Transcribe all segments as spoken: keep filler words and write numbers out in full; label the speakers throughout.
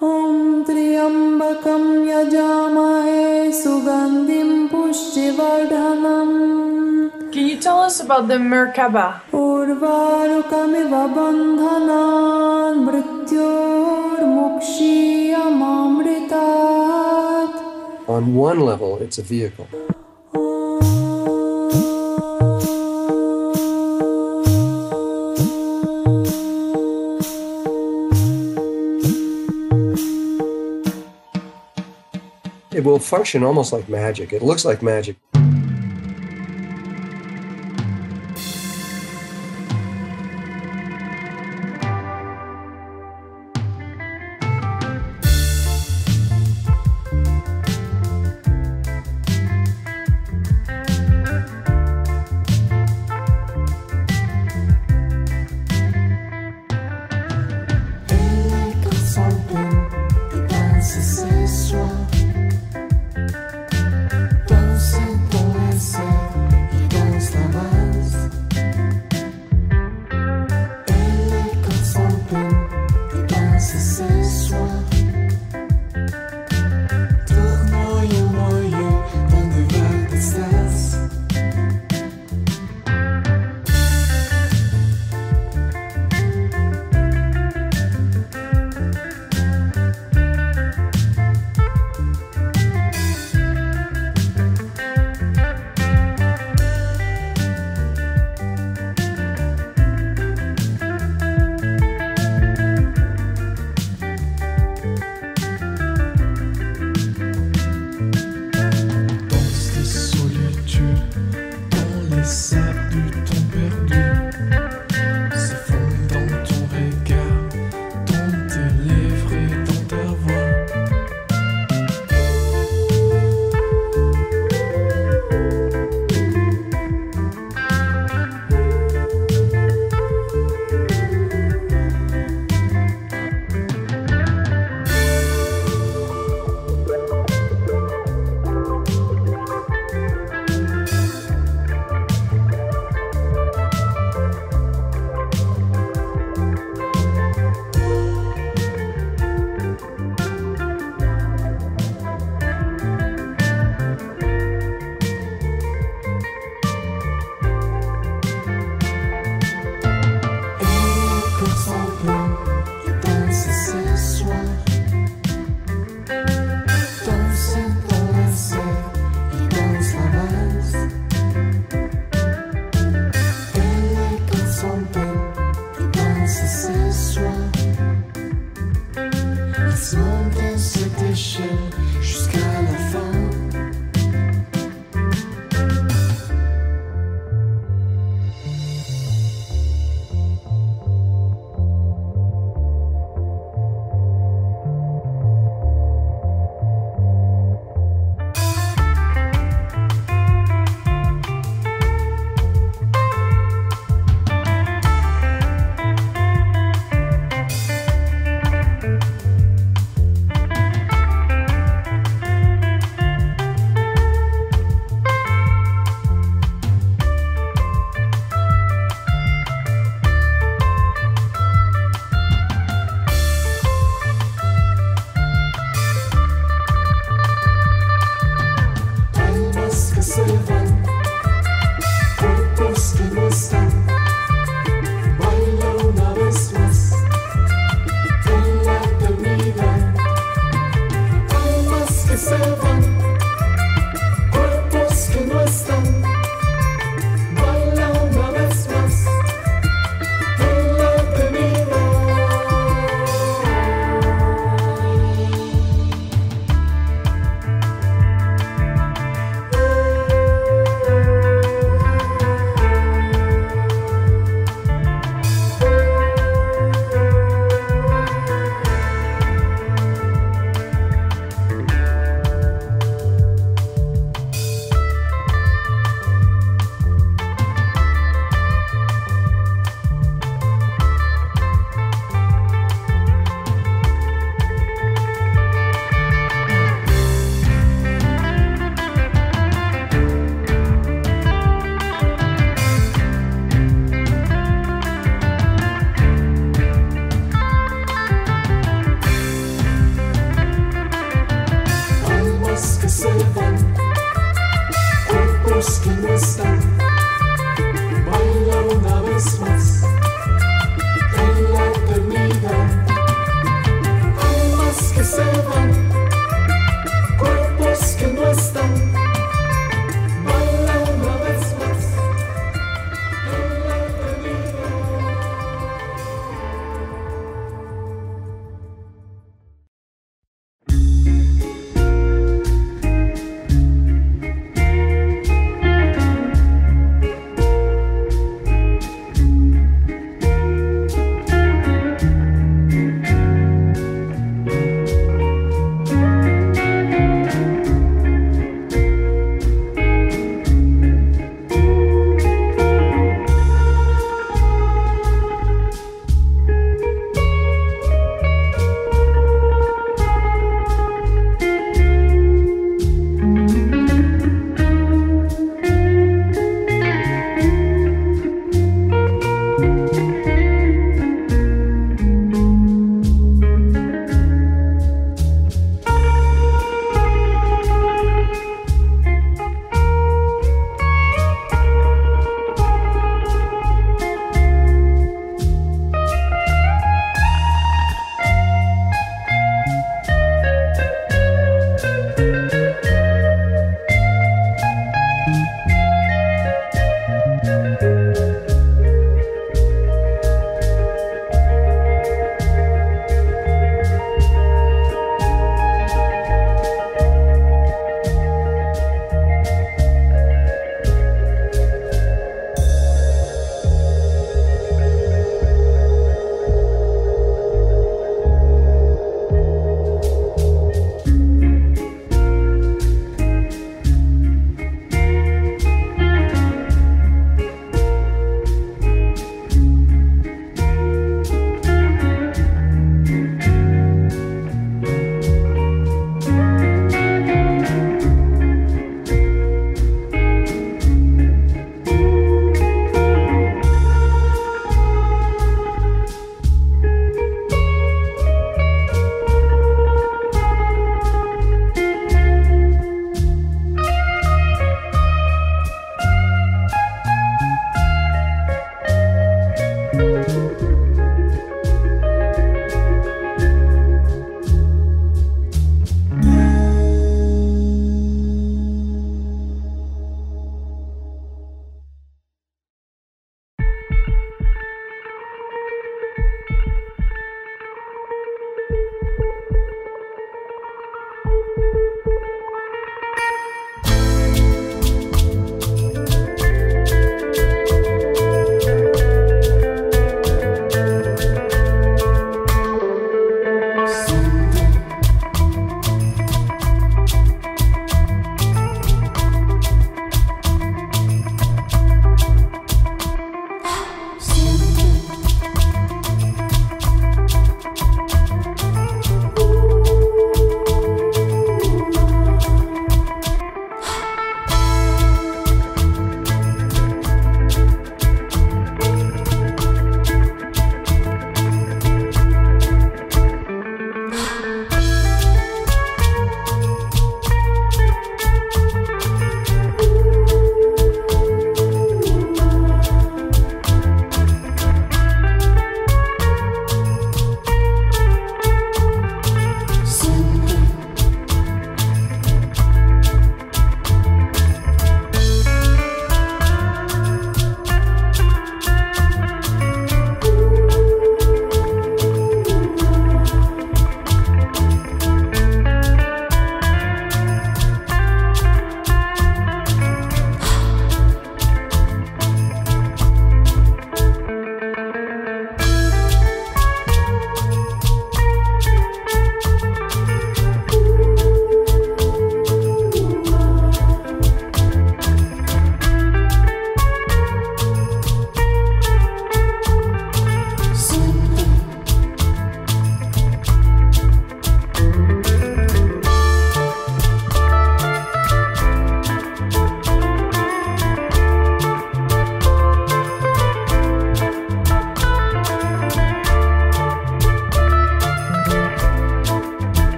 Speaker 1: Om Triambakam Yajamahe Sugandhim Pushtivardhanam.
Speaker 2: Can you tell us about the Merkaba?
Speaker 1: Urvarukamiva bandhanan mrityor mukshiyamamritat.
Speaker 3: On one level, it's a vehicle. It will function almost like magic. It looks like magic.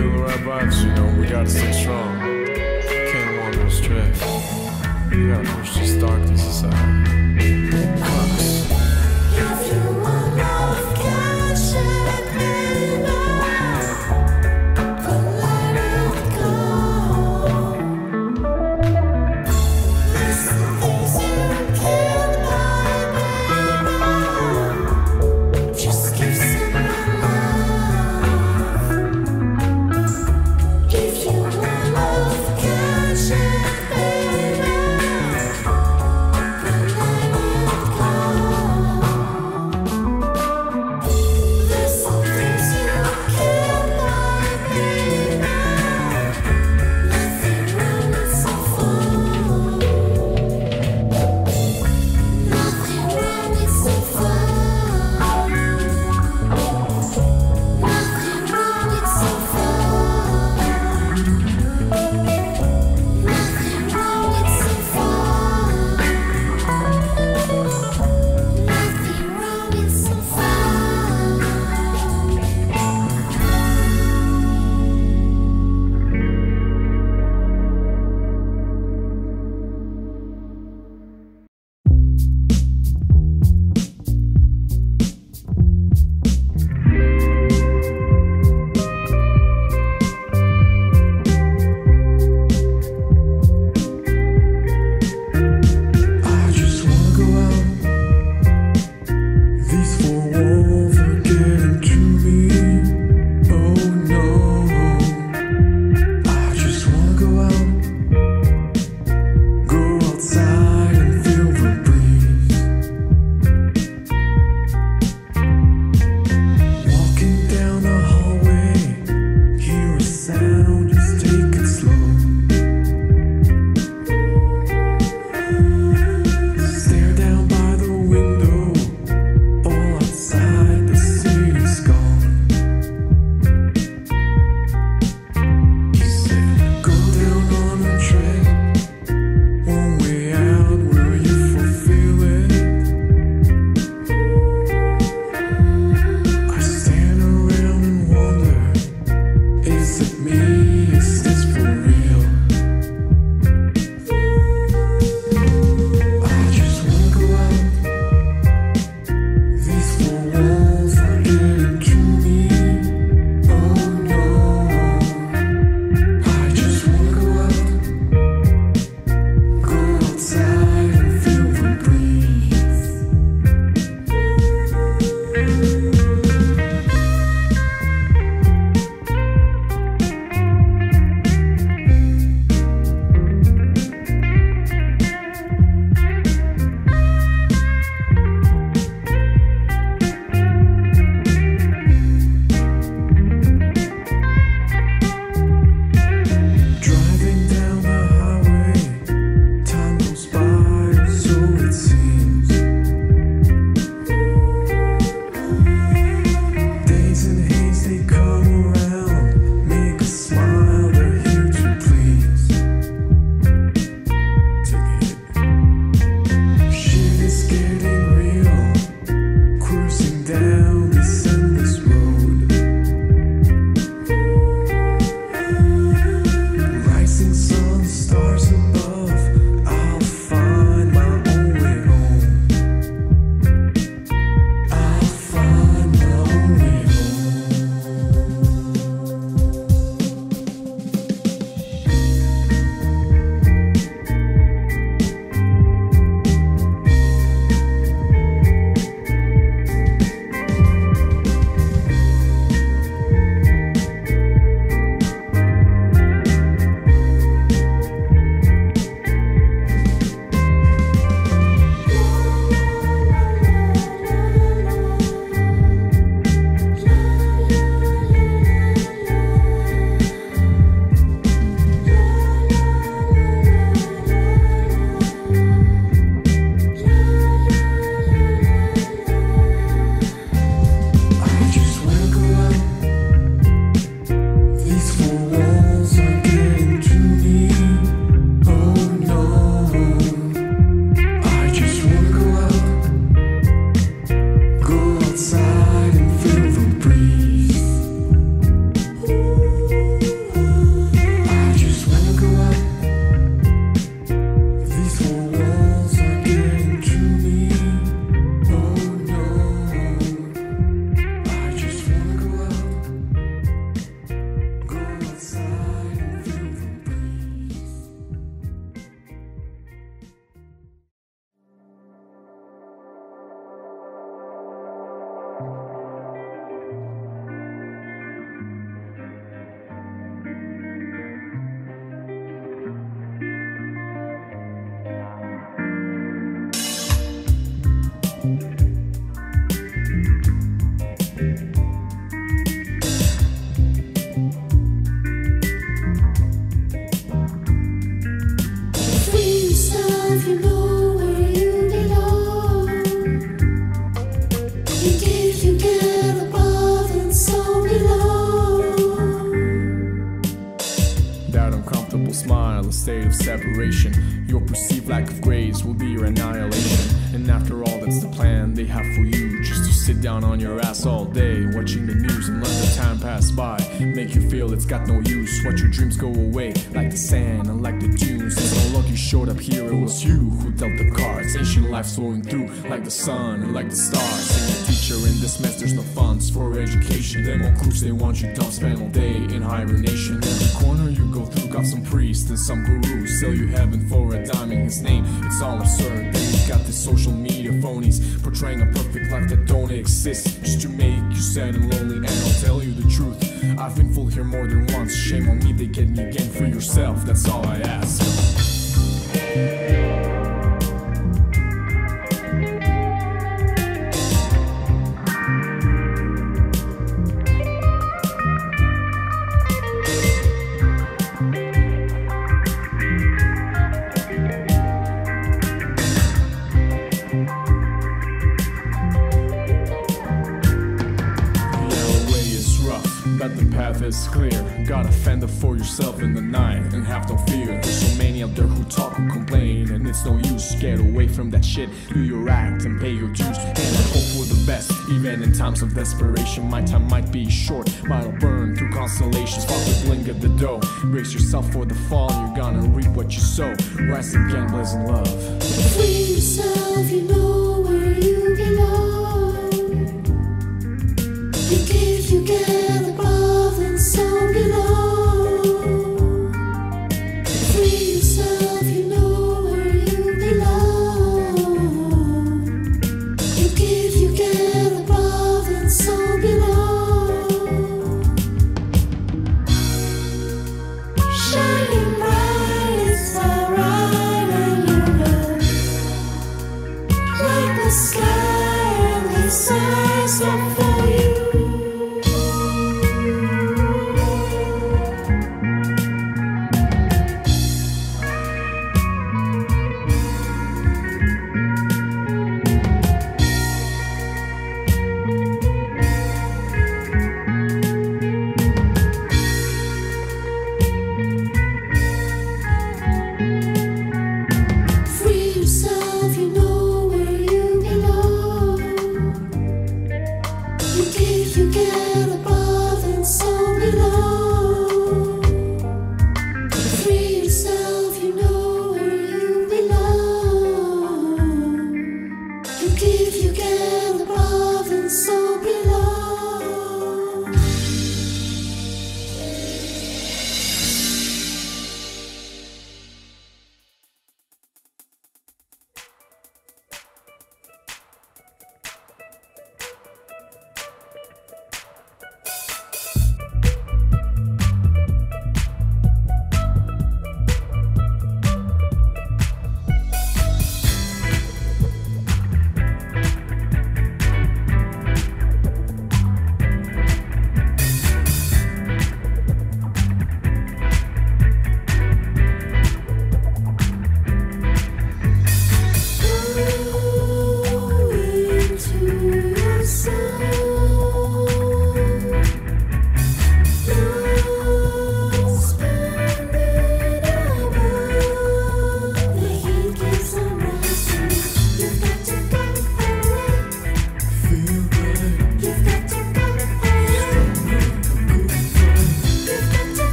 Speaker 4: feel the right vibes, you know, we gotta stay strong. Can't wander astray. We gotta push this darkness aside. Cause
Speaker 5: If you want love, catch it, baby. But let it go. Listen, things you can't buy, baby. Just give someone love. If you want love, catch it, baby. But
Speaker 4: smile, a state of separation. Your perceived lack of grace will be your annihilation. And after all, that's the plan they have for you, just to sit down on your ass all day, watching the news and let the time pass by. Make you feel it's got no use, watch your dreams go away like the sand and like the dunes. Since no luck you showed up here, it was you who dealt the cards. Ancient life flowing through like the sun and like the stars. And your teacher in this mess, there's no funds for education. Them on cruise, they want you dumb, spend all day in hibernation. Every corner you go through got some priests and some gurus, sell you heaven for a dime in his name. It's all absurd. Then you got this social media phonies portraying a perfect life that don't exist, just to make you sad and lonely. And I'll tell you the truth, I've been fooled here more than once. Shame on me, they get me again. For yourself, that's all I ask. But the path is clear. Gotta fend for yourself in the night and have no fear. There's so many out there who talk, who complain, and it's no use. Get away from that shit, do your act and pay your dues. And I hope for the best, even in times of desperation. My time might be short, but I'll burn through constellations. Fuck the blink of the dough. Brace yourself for the fall, you're gonna reap what you sow. Rise again, blazing love.
Speaker 5: Free yourself, you know where you belong. You give, you get above and so below. Free yourself, you know where you belong. You give, you get above and so below. Shining bright, it's alright, and you know, like the sky and the eyes are for you.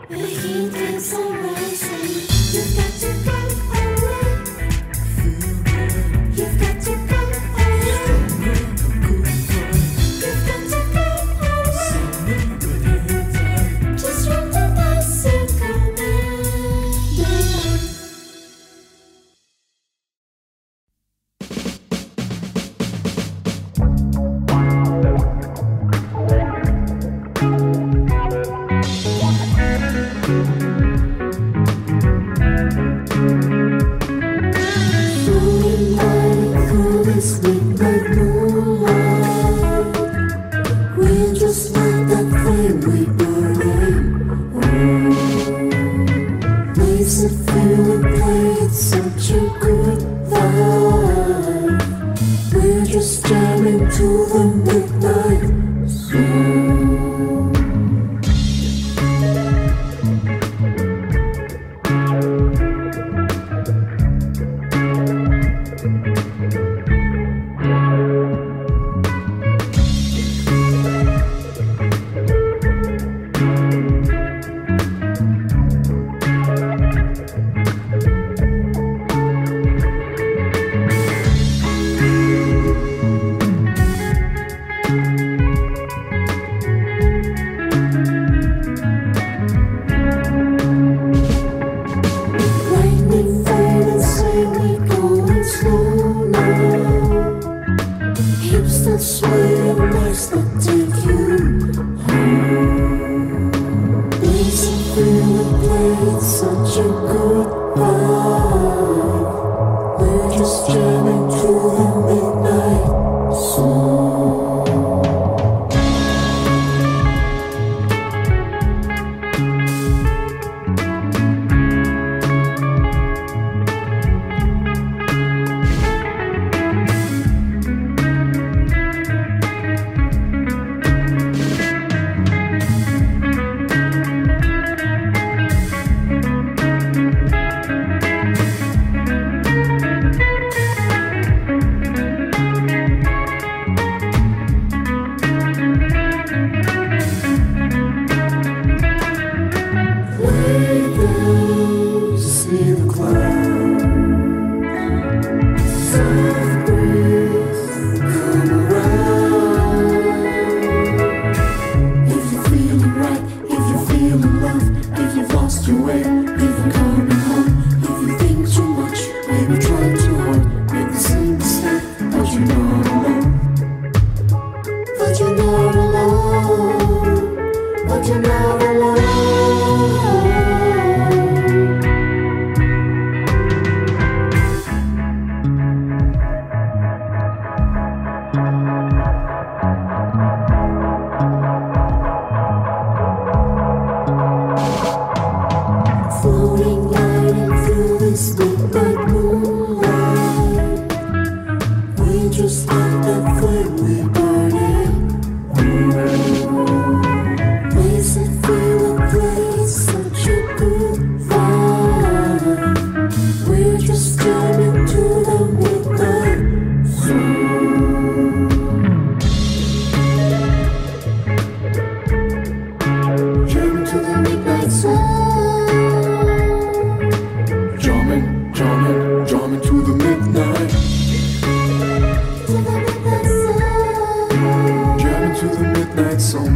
Speaker 5: The heat is rising. You've got to go away. You've got to go away. You've got to go away. Just ride the bicycle man. Floating light through this midnight moonlight. We're just like that flame we burning. Makes it feel and play, it's such a good vibe. We're just jamming to the midnight sun. Lightning fade and say we going slow now. Hips that sway and legs that take you home. Blaze and feel and play, it's such a good vibe. We're just jamming to the midnight sun. Way down, see the clouds. Soft breeze, come around. If you're feeling right, if you're feeling love, if you've lost your way, if you're coming home, if you think too much, maybe try too hard, make the same mistake, but you're not alone. But you're not alone. But you're not alone. Floating lighting through this midnight moonlight. We just like that flame we burning. Makes it feel and play, it's such a good vibe. We're just jamming to the midnight sun. Jamming to the midnight sun. Jamming, jamming, jamming to the midnight. To the midnight sun. Jamming to the midnight sun.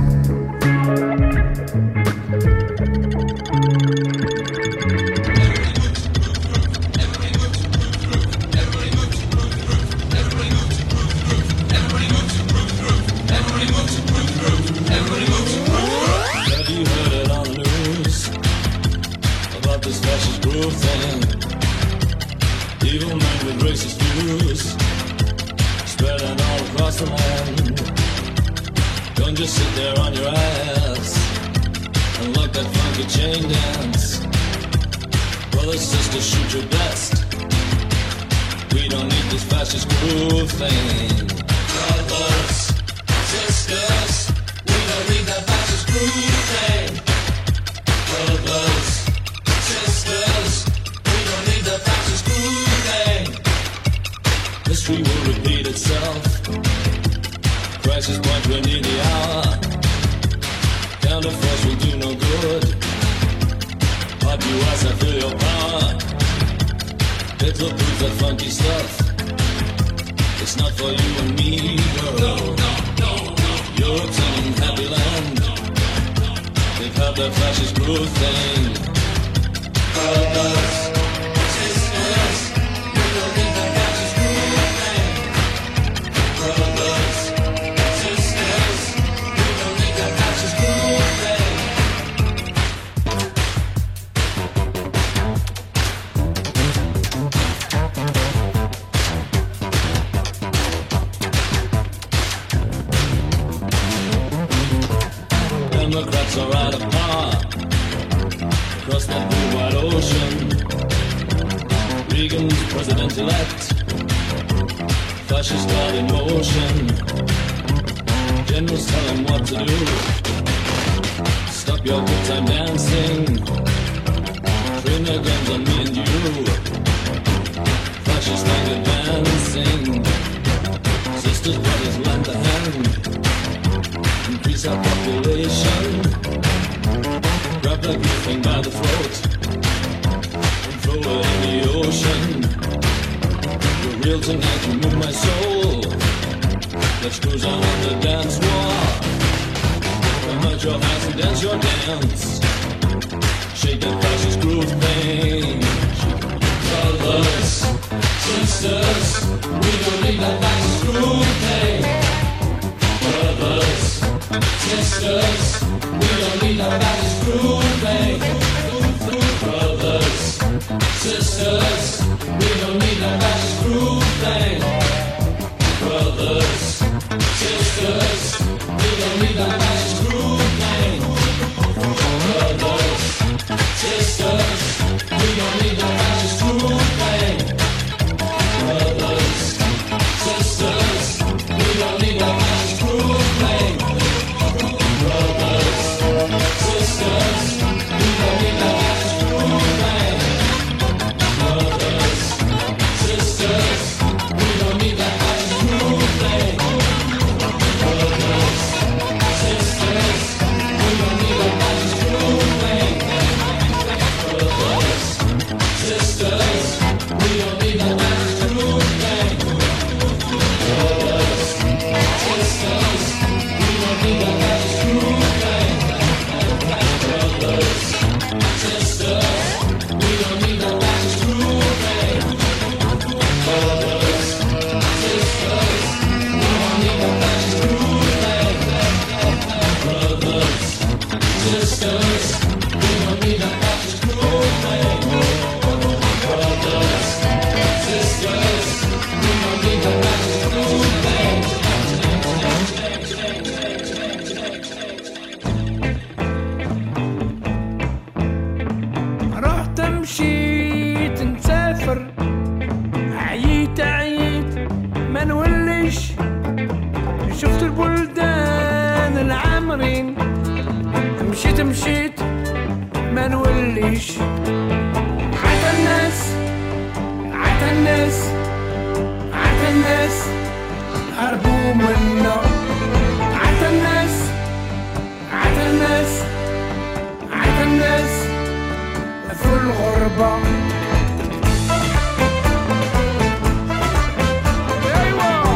Speaker 6: Have you heard it on the news about this fascist groove thing? Evil men with racist views spreading all across the land. Don't just sit there on your ass and let that funky chain dance. Brother, sister, shoot your best. We don't need this fascist groove thing. Brothers, sisters, we don't need that fascist groove thing. Brothers, sisters, we don't need that fascist groove thing. History will repeat itself. Crisis point, we're near the hour. Counterforce will do no good. you as I feel your power. Little proof that funky stuff. It's not for you and me, girl. No, no, no, no. Europe's an happy land. They've had their fascist groove thing. Brothers, sisters, we don't need the fascist groove thing. Brothers, sisters, we don't need the fascist groove thing. Democrats are out of power across that blue wide ocean. Reagan's president-elect, fascist God in motion. Generals tell him what to do. Stop your good time dancing. Train their guns on me and you. Fascist gang advancing. Sisters, brothers, lend a hand. Increase our population. Grab the good thing by the throat and throw it in the ocean. You're real tonight, you move my soul. Let's cruise on the dance floor. Come out your house and dance your dance. Shake that fascist groove thing. Brothers, sisters, we don't need that fascist groove thing. Brothers, sisters, we don't need a fascist groove thing. Brothers, sisters, we don't need a fascist groove thing. Brothers, sisters, we don't need a fascist groove thing. Brothers, sisters, we don't need a fascist groove thing. Brothers, sisters, we don't need a fascist groove thing. Brothers, sisters, we don't need a fascist groove thing. Brothers, sisters, we don't need a fascist groove thing. Brothers, sisters, we don't need a fascist groove thing. Brothers, sisters, we don't need a fascist groove thing. Brothers, sisters, we don't need a fascist groove thing. Brothers, sisters, we don't need a fascist groove thing. Brothers, sisters, we don't need a fascist groove thing. Brothers, sisters, we don't need a fascist groove thing. Brothers, sisters, we don't need a fascist groove thing.
Speaker 7: رحت مشيت نسافر، عييت عييت ما نوليش، شفت البلدان العامرين، مشيت مشيت ما نوليش، حتى الناس حتى الناس حتى الناس هربوا منا، حتى الناس حتى الناس حتى الناس في الغربة. أيوة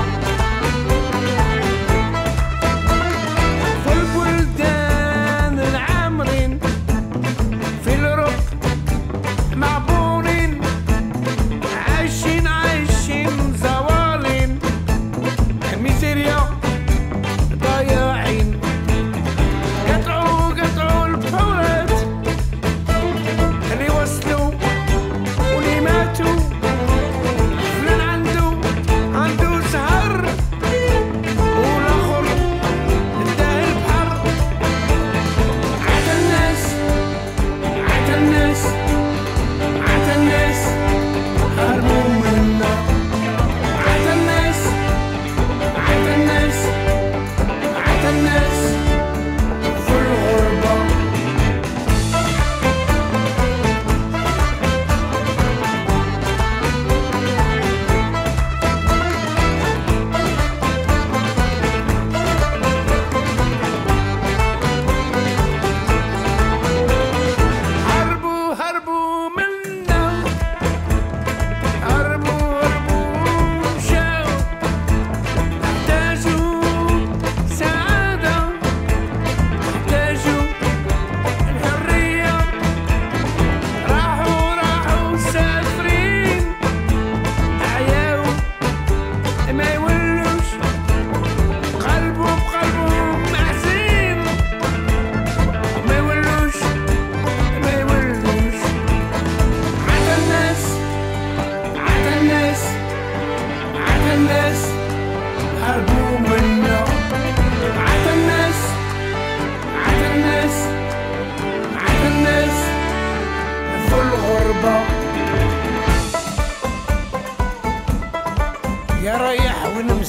Speaker 7: في البلدان العامرين، في الأوروب معبورين، عايشين عايشين زوالين، ميزيريا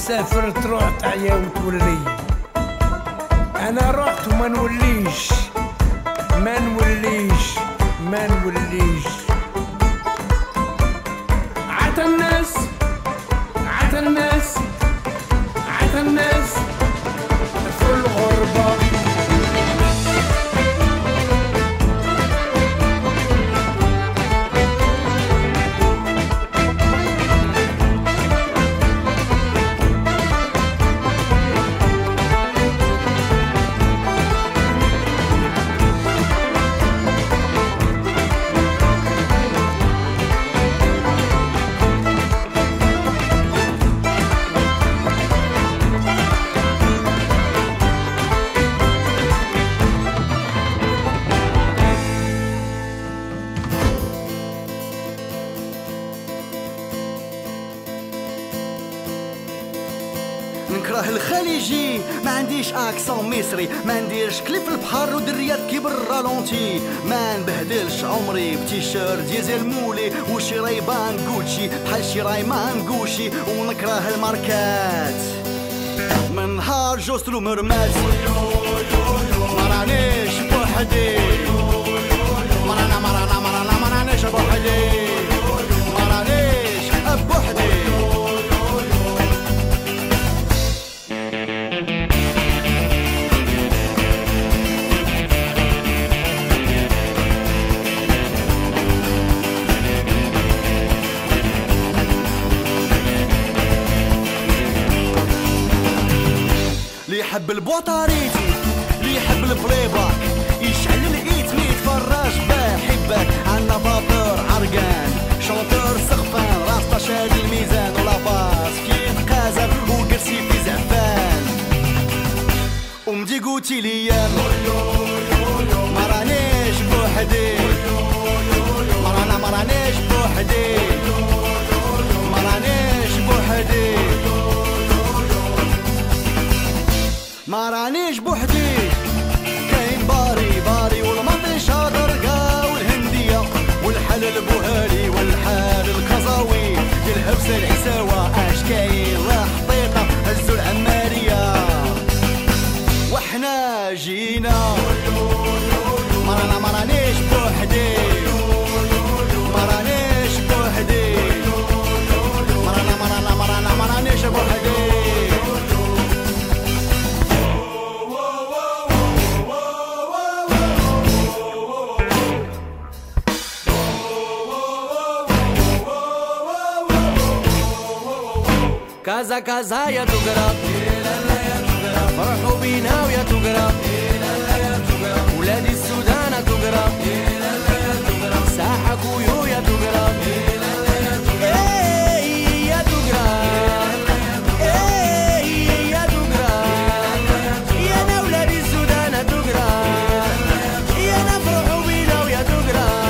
Speaker 7: تسافر تروح تعيا وتولي. انا رحت وما نوليش ما نوليش ما نوليش. عتا الناس عتا الناس عتا الناس في الغربة.
Speaker 8: نكره الخليجي ما عنديش اكسون مصري، ما نديرش كليب في البحر ودريات كي بالرالونتي، ما نبهدلش عمري بتيشيرت ديزل مولي وشي ريبان غوتشي بحال شي رايمان غوشي. ونكره الماركات من نهار جوسترو مرمات ما رانيش بوحدي مرانا مرانا مرانا ما رانيش بوحدي ما رانيش بوحدي. اللي يحب البوطاريتي اللي يحب البليبا يشعل الايت مي يتفرج بحبك. عنا بابور عرقان شونتور سخفان راسطا شاد الميزان ولا باس كيف قازر وقرسي في زعفان. ومدي قوتي ليا ما رانيش بوحدي مرانا ما رانيش بوحدي ما رانيش بوحدي ما رانيش بوحدي. كاين باري باري والمنطي شاطرقا والهندية والحل البوهالي والحال الكازاوي الهبسة العساوة اش كاين راح حطيطة هزو العمارية وحنا جينا ما رانا ما رانيش بوحدي ما رانيش بوحدي ما رانا ما رانا ما رانا ما رانيش بوحدي.
Speaker 9: كازا كازا يا تقرب فرحوا بينا ويا تقرب ولادي السودان تقرب ساحة كويو يا تقرب ايه يا تقرب ايه يا تقرب يا نا ولادي السودان تقرب يا نا فرحوا بينا ويا تقرب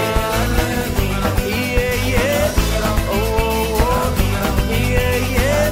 Speaker 9: ايه ايه اوه ايه ايه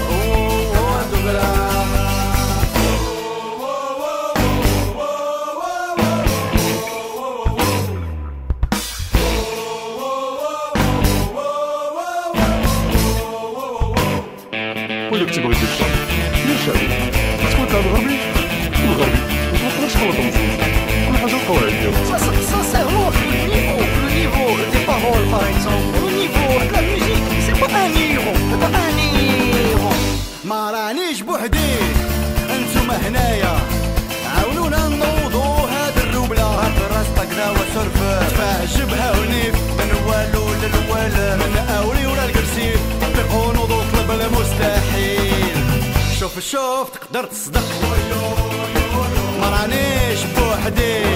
Speaker 10: ولك تبغي دير الشر دير شعبي تكون تاع الغربي والغربي ما تقدرش تخلطهم بزوج كل حاجه القواعد ديالها.
Speaker 8: Sincèrement, le niveau, le niveau des paroles par exemple, le niveau de la musique, c'est pas un niveau, c'est pas un niveau. ما رانيش بوحدي انتم هنايا عاونونا نوضو هاد الروبلة هاد الراسطة كدا وسرفة تفاح جبهة ونيف من والو للوال من اولي ولا القرسيف طبقو نوضو طلب المستحيل. شوف شوف تقدر تصدق ما رانيش بوحدي